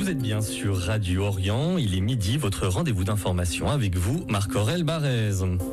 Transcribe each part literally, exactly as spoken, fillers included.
Vous êtes bien sur Radio Orient, il est midi, votre rendez-vous d'information avec vous, Marc-Aurèle Barrez.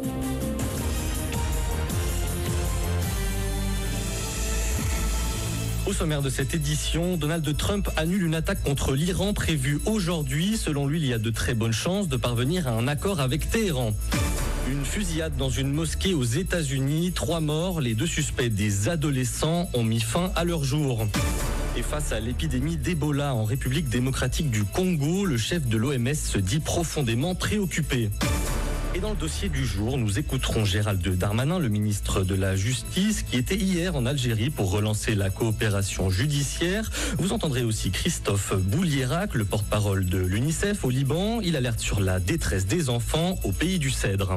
Au sommaire de cette édition, Donald Trump annule une attaque contre l'Iran prévue aujourd'hui. Selon lui, il y a de très bonnes chances de parvenir à un accord avec Téhéran. Une fusillade dans une mosquée aux États-Unis, trois morts, les deux suspects des adolescents ont mis fin à leur jour. Et face à l'épidémie d'Ebola en République démocratique du Congo, le chef de l'O M S se dit profondément préoccupé. Et dans le dossier du jour, nous écouterons Gérald Darmanin, le ministre de la Justice, qui était hier en Algérie pour relancer la coopération judiciaire. Vous entendrez aussi Christophe Boulierac, le porte-parole de l'UNICEF au Liban. Il alerte sur la détresse des enfants au pays du Cèdre.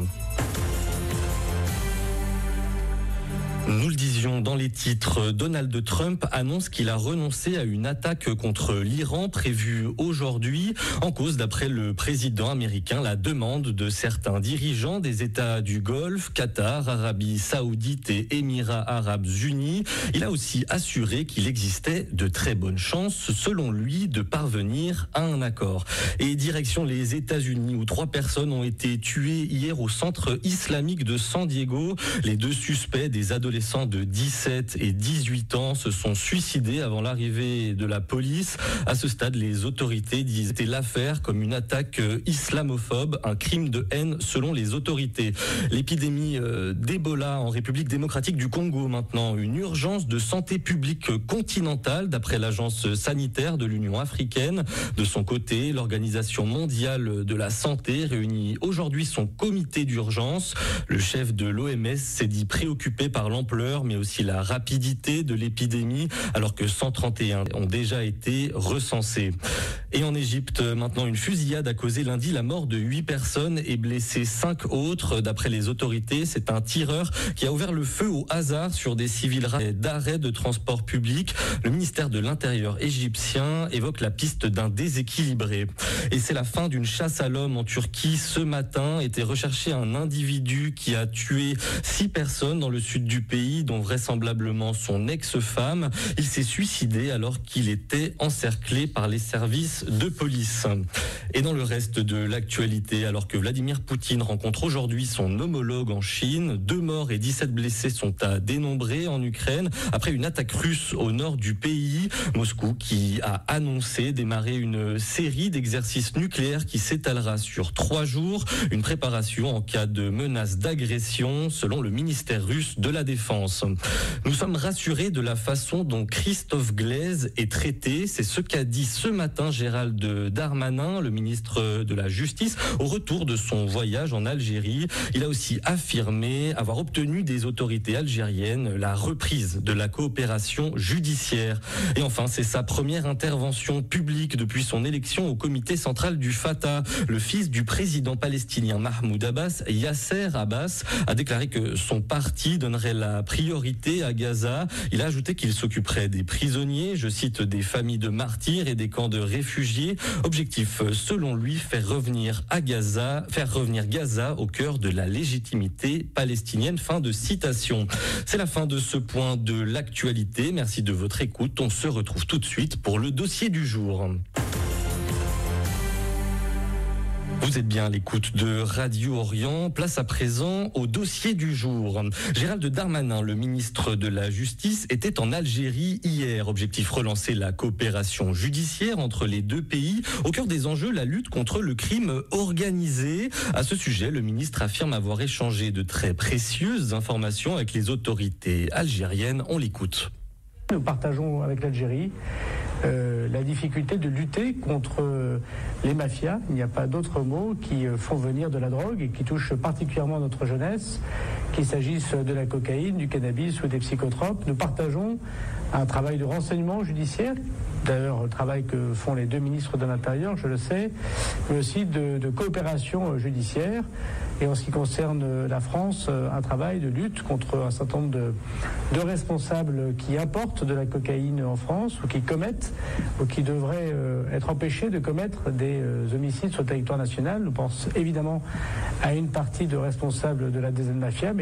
Nous le disions dans les titres, Donald Trump annonce qu'il a renoncé à une attaque contre l'Iran prévue aujourd'hui, en cause, d'après le président américain, la demande de certains dirigeants des États du Golfe, Qatar, Arabie Saoudite et Émirats Arabes Unis. Il a aussi assuré qu'il existait de très bonnes chances, selon lui, de parvenir à un accord. Et direction les États-Unis, où trois personnes ont été tuées hier au centre islamique de San Diego. Les deux suspects des adolescents de dix-sept et dix-huit ans se sont suicidés avant l'arrivée de la police. À ce stade, les autorités disaient l'affaire comme une attaque islamophobe, un crime de haine selon les autorités. L'épidémie d'Ebola en République démocratique du Congo maintenant, une urgence de santé publique continentale d'après l'agence sanitaire de l'Union africaine. De son côté, l'Organisation mondiale de la santé réunit aujourd'hui son comité d'urgence. Le chef de l'O M S s'est dit préoccupé par l'ampleur mais aussi la rapidité de l'épidémie, alors que cent trente et un ont déjà été recensés. Et en Égypte, maintenant, une fusillade a causé lundi la mort de huit personnes et blessé cinq autres. D'après les autorités, c'est un tireur qui a ouvert le feu au hasard sur des civils d'arrêt de transport public. Le ministère de l'Intérieur égyptien évoque la piste d'un déséquilibré. Et c'est la fin d'une chasse à l'homme en Turquie. Ce matin était recherché un individu qui a tué six personnes dans le sud du pays, dont vraisemblablement son ex-femme. Il s'est suicidé alors qu'il était encerclé par les services de police. Et dans le reste de l'actualité, alors que Vladimir Poutine rencontre aujourd'hui son homologue en Chine, deux morts et dix-sept blessés sont à dénombrer en Ukraine après une attaque russe au nord du pays. Moscou qui a annoncé démarrer une série d'exercices nucléaires qui s'étalera sur trois jours. Une préparation en cas de menace d'agression selon le ministère russe de la Défense. Nous sommes rassurés de la façon dont Christophe Glaise est traité. C'est ce qu'a dit ce matin Gérald Darmanin, le ministre de la Justice, au retour de son voyage en Algérie. Il a aussi affirmé avoir obtenu des autorités algériennes la reprise de la coopération judiciaire. Et enfin, c'est sa première intervention publique depuis son élection au comité central du Fatah. Le fils du président palestinien Mahmoud Abbas, Yasser Abbas, a déclaré que son parti donnerait la priorité à Gaza. Il a ajouté qu'il s'occuperait des prisonniers, je cite, des familles de martyrs et des camps de réfugiés. Objectif, selon lui, faire revenir à Gaza, faire revenir Gaza au cœur de la légitimité palestinienne. Fin de citation. C'est la fin de ce point de l'actualité. Merci de votre écoute. On se retrouve tout de suite pour le dossier du jour. Vous êtes bien à l'écoute de Radio Orient. Place à présent au dossier du jour. Gérald Darmanin, le ministre de la Justice, était en Algérie hier. Objectif, relancer la coopération judiciaire entre les deux pays. Au cœur des enjeux, la lutte contre le crime organisé. À ce sujet, le ministre affirme avoir échangé de très précieuses informations avec les autorités algériennes. On l'écoute. Nous partageons avec l'Algérie euh, la difficulté de lutter contre euh, les mafias, il n'y a pas d'autre mot, qui euh, font venir de la drogue et qui touchent particulièrement notre jeunesse, qu'il s'agisse de la cocaïne, du cannabis ou des psychotropes. Nous partageons un travail de renseignement judiciaire, d'ailleurs le travail que font les deux ministres de l'Intérieur, je le sais, mais aussi de, de coopération judiciaire. Et en ce qui concerne la France, un travail de lutte contre un certain nombre de, de responsables qui importent de la cocaïne en France ou qui commettent ou qui devraient euh, être empêchés de commettre des euh, homicides sur le territoire national. Nous pensons évidemment à une partie de responsables de la D Z Mafia, mais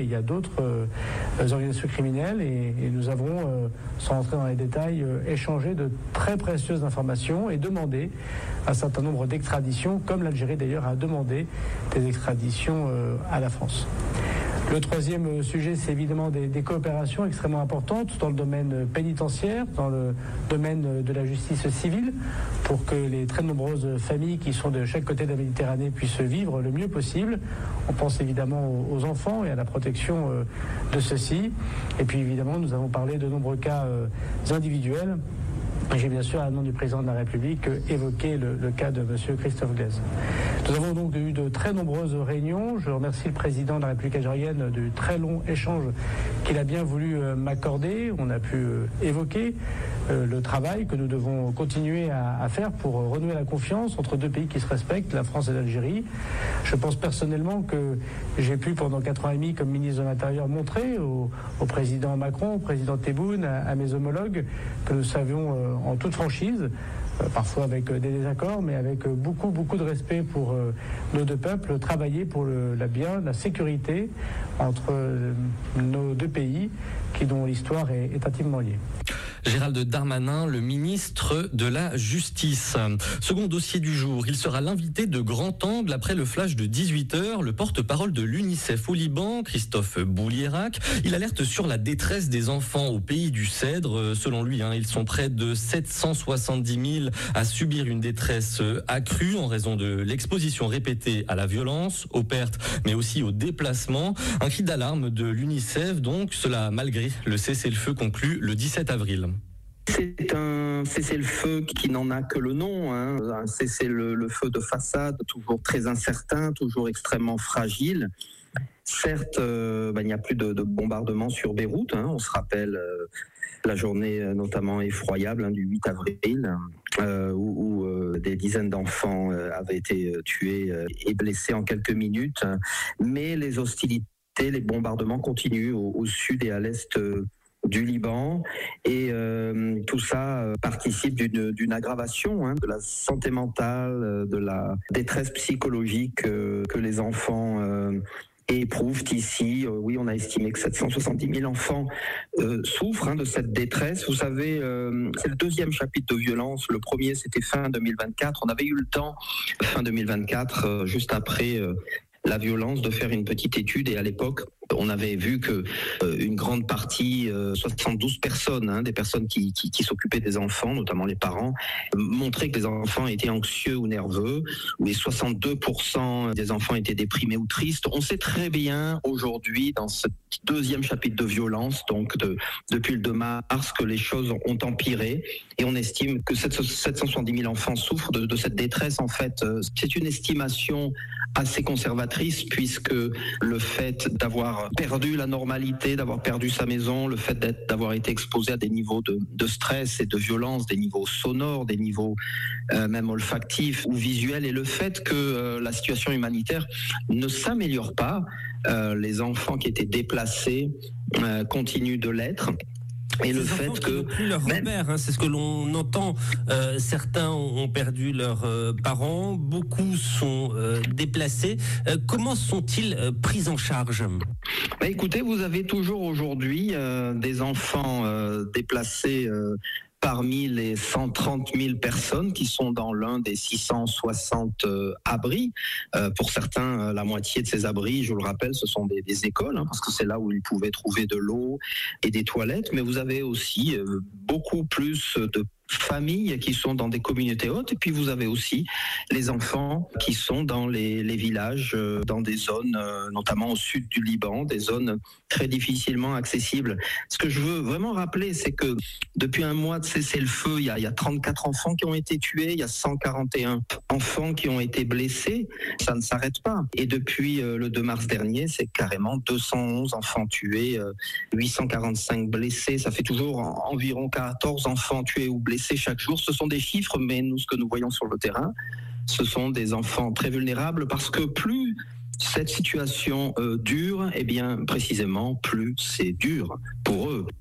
mais il y a d'autres euh, organisations criminelles et, et nous avons, euh, sans entrer dans les détails, euh, échangé de très précieuses informations et demandé un certain nombre d'extraditions, comme l'Algérie d'ailleurs a demandé des extraditions euh, à la France. Le troisième sujet, c'est évidemment des, des coopérations extrêmement importantes dans le domaine pénitentiaire, dans le domaine de la justice civile, pour que les très nombreuses familles qui sont de chaque côté de la Méditerranée puissent vivre le mieux possible. On pense évidemment aux enfants et à la protection de ceux-ci. Et puis évidemment, nous avons parlé de nombreux cas individuels. J'ai bien sûr, à nom du président de la République, évoqué le, le cas de M. Christophe Glaise. Nous avons donc eu de très nombreuses réunions. Je remercie le président de la République algérienne du très long échange qu'il a bien voulu m'accorder. On a pu évoquer le travail que nous devons continuer à, à faire pour renouer la confiance entre deux pays qui se respectent, la France et l'Algérie. Je pense personnellement que j'ai pu, pendant quatre ans et demi, comme ministre de l'Intérieur, montrer au, au président Macron, au président Tebboune, à, à mes homologues, que nous savions euh, en toute franchise, euh, parfois avec euh, des désaccords, mais avec euh, beaucoup, beaucoup de respect pour euh, nos deux peuples, travailler pour le, la bien, la sécurité entre euh, nos deux pays, qui dont l'histoire est, est intimement liée. Gérald Darmanin, le ministre de la Justice. Second dossier du jour, il sera l'invité de Grand Angle après le flash de dix-huit heures. Le porte-parole de l'UNICEF au Liban, Christophe Boulierac, il alerte sur la détresse des enfants au pays du Cèdre. Selon lui, hein, ils sont près de sept cent soixante-dix mille à subir une détresse accrue en raison de l'exposition répétée à la violence, aux pertes, mais aussi aux déplacements. Un cri d'alarme de l'UNICEF, donc, cela malgré le cessez-le-feu conclu le dix-sept avril. C'est un cessez-le-feu qui n'en a que le nom, hein. Un cessez-le-feu de façade, toujours très incertain, toujours extrêmement fragile. Certes, euh, ben, il n'y a plus de, de bombardements sur Beyrouth, hein. On se rappelle euh, la journée euh, notamment effroyable hein, du huit avril, euh, où, où euh, des dizaines d'enfants euh, avaient été tués euh, et blessés en quelques minutes. Mais les hostilités, les bombardements continuent au, au sud et à l'est euh, du Liban, et euh, tout ça euh, participe d'une, d'une aggravation hein, de la santé mentale, euh, de la détresse psychologique euh, que les enfants euh, éprouvent ici. Euh, oui, on a estimé que sept cent soixante-dix mille enfants euh, souffrent hein, de cette détresse. Vous savez, euh, c'est le deuxième chapitre de violence. Le premier, c'était fin deux mille vingt-quatre. On avait eu le temps, fin deux mille vingt-quatre, euh, juste après euh, la violence, de faire une petite étude, et à l'époque, on avait vu que euh, une grande partie, euh, soixante-douze personnes, hein, des personnes qui, qui, qui s'occupaient des enfants, notamment les parents, euh, montraient que les enfants étaient anxieux ou nerveux, où les soixante-deux pour cent des enfants étaient déprimés ou tristes. On sait très bien aujourd'hui, dans ce deuxième chapitre de violence, donc de, depuis le deux mars, que les choses ont empiré, et on estime que sept cent soixante-dix mille enfants souffrent de, de cette détresse. En fait, euh, c'est une estimation assez conservatrice, puisque le fait d'avoir perdu la normalité, d'avoir perdu sa maison, le fait d'être, d'avoir été exposé à des niveaux de, de stress et de violence, des niveaux sonores, des niveaux euh, même olfactifs ou visuels, et le fait que euh, la situation humanitaire ne s'améliore pas, euh, les enfants qui étaient déplacés euh, continuent de l'être. Et Ces le fait que n'ont plus leur repère, hein, c'est ce que l'on entend. Euh, certains ont perdu leurs euh, parents, beaucoup sont euh, déplacés. Euh, comment sont-ils euh, pris en charge ? Bah écoutez, vous avez toujours aujourd'hui euh, des enfants euh, déplacés euh, parmi les cent trente mille personnes qui sont dans l'un des six cent soixante euh, abris. Euh, pour certains, euh, la moitié de ces abris, je vous le rappelle, ce sont des, des écoles, hein, parce que c'est là où ils pouvaient trouver de l'eau et des toilettes. Mais vous avez aussi euh, beaucoup plus de familles qui sont dans des communautés hautes, et puis vous avez aussi les enfants qui sont dans les, les villages, euh, dans des zones, euh, notamment au sud du Liban, des zones très difficilement accessibles. Ce que je veux vraiment rappeler, c'est que depuis un mois de cessez-le-feu, il y a, il y a trente-quatre enfants qui ont été tués, il y a cent quarante et un enfants qui ont été blessés. Ça ne s'arrête pas. Et depuis euh, le deux mars dernier, c'est carrément deux cent onze enfants tués, euh, huit cent quarante-cinq blessés. Ça fait toujours en, environ quatorze enfants tués ou blessés chaque jour. Ce sont des chiffres, mais nous, ce que nous voyons sur le terrain, ce sont des enfants très vulnérables, parce que plus cette situation euh, dure, eh bien, précisément, plus c'est dur pour eux.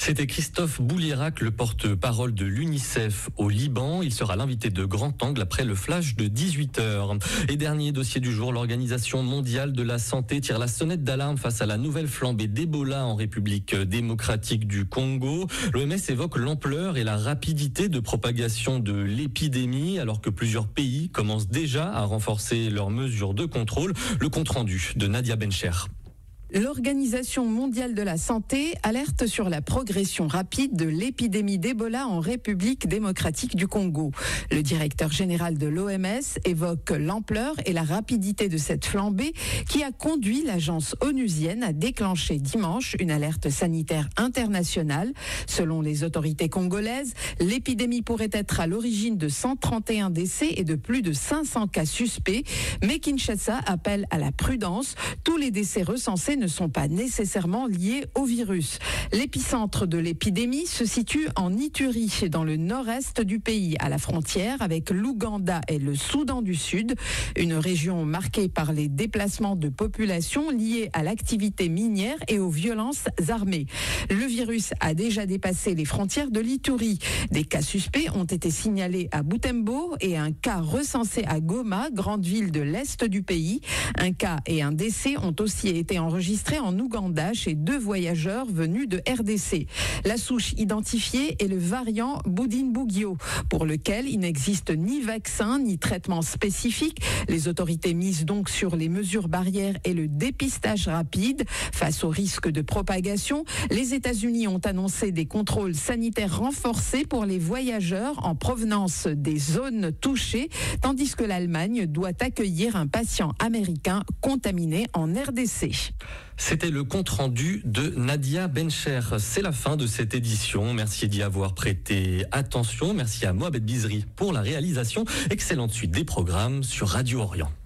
C'était Christophe Boulierac, le porte-parole de l'UNICEF au Liban. Il sera l'invité de Grand Angle après le flash de dix-huit heures. Et dernier dossier du jour, l'Organisation mondiale de la santé tire la sonnette d'alarme face à la nouvelle flambée d'Ebola en République démocratique du Congo. L'O M S évoque l'ampleur et la rapidité de propagation de l'épidémie alors que plusieurs pays commencent déjà à renforcer leurs mesures de contrôle. Le compte-rendu de Nadia Bencher. L'Organisation mondiale de la santé alerte sur la progression rapide de l'épidémie d'Ebola en République démocratique du Congo. Le directeur général de l'O M S évoque l'ampleur et la rapidité de cette flambée qui a conduit l'agence onusienne à déclencher dimanche une alerte sanitaire internationale. Selon les autorités congolaises, l'épidémie pourrait être à l'origine de cent trente et un décès et de plus de cinq cents cas suspects. Mais Kinshasa appelle à la prudence. Tous les décès recensés ne sont pas nécessairement liés au virus. L'épicentre de l'épidémie se situe en Ituri, dans le nord-est du pays, à la frontière avec l'Ouganda et le Soudan du Sud, une région marquée par les déplacements de population liés à l'activité minière et aux violences armées. Le virus a déjà dépassé les frontières de l'Ituri. Des cas suspects ont été signalés à Butembo et un cas recensé à Goma, grande ville de l'est du pays. Un cas et un décès ont aussi été enregistrés en Ouganda chez deux voyageurs venus de R D C. La souche identifiée est le variant Budinbugyo, pour lequel il n'existe ni vaccin ni traitement spécifique. Les autorités misent donc sur les mesures barrières et le dépistage rapide. Face au risque de propagation, les États-Unis ont annoncé des contrôles sanitaires renforcés pour les voyageurs en provenance des zones touchées, tandis que l'Allemagne doit accueillir un patient américain contaminé en R D C. C'était le compte-rendu de Nadia Bencher. C'est la fin de cette édition. Merci d'y avoir prêté attention. Merci à Mohamed Bizri pour la réalisation. Excellente suite des programmes sur Radio Orient.